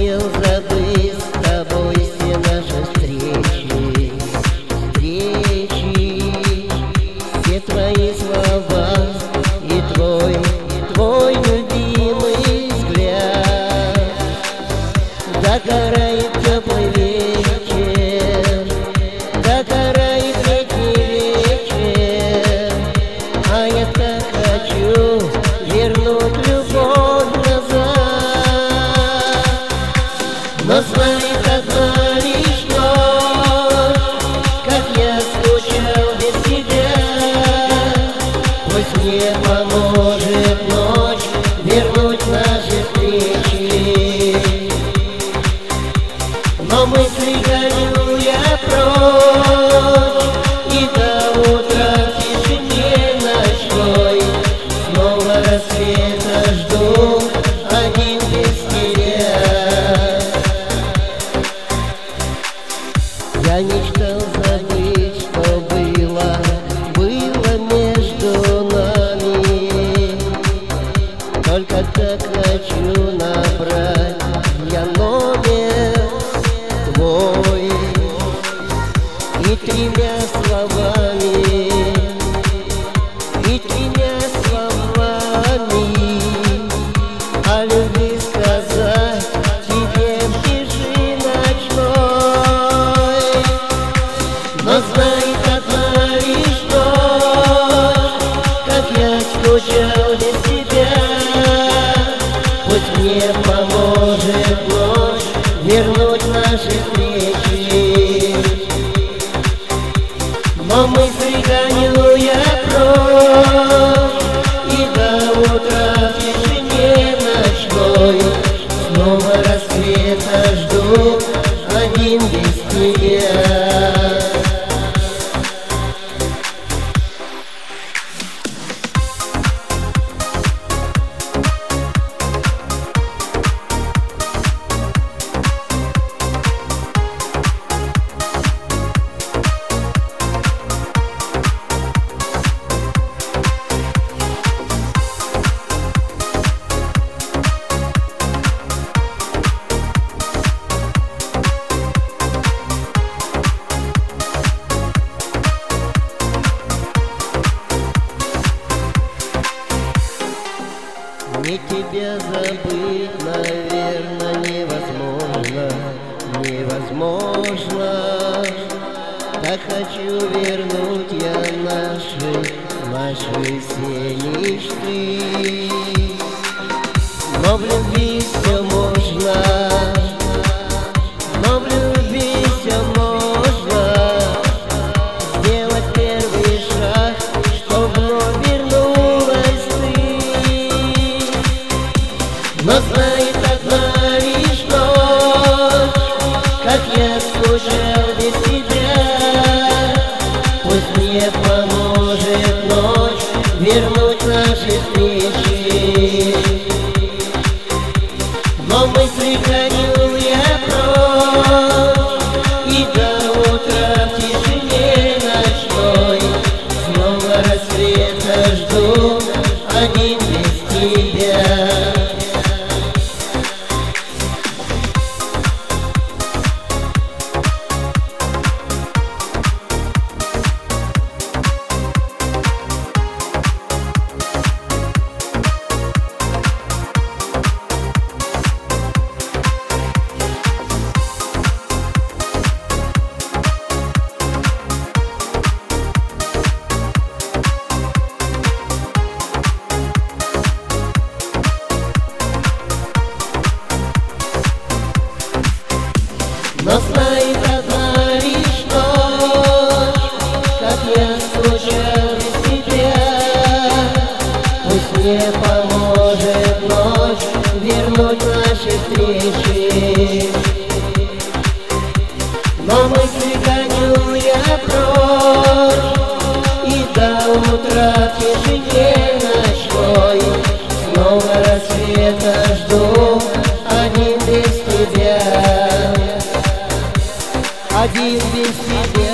хотел забыть с тобой все наши встречи, все твои слова и твой любимый взгляд. Догорает теплый вечер, догорает летний вечер, а я так хочу вернуть любовь назад. Но знает одна лишь ночь, как я скучал без тебя. Пусть мне поможет ночь вернуть наши встречи. Но мысли гоню я прочь, и до утра в тишине ночной снова рассвета жду один без тебя. Я мечтал забыть, что было между нами. Только так хочу набрать я номер твой и тремя словами о любви сказать тебе в тиши ночной. Но знает одна лишь ночь, как я скучал без тебя. Пусть мне поможет ночь вернуть наши встречи. Но мысли гоню я прочь, и до утра в тишине ночной снова рассвета жду один без тебя. Мне тебя забыть, наверное, невозможно. Так хочу вернуть я наши все мечты. Но в любви все можно, сделать первый шаг, чтоб вновь вернулась ты. Но знает одна лишь ночь, как я скучал без тебя. Пусть мне поможет ночь вернуть наши встречи. Но мысли гоню я прочь, и до утра в тишине ночной снова рассвета жду один без тебя. Но знает одна лишь ночь, как я скучал без тебя. Пусть мне поможет ночь вернуть наши встречи. Но мысли гоню я прочь, и до утра в тишине ночной снова рассвета жду один без тебя. Один без тебя.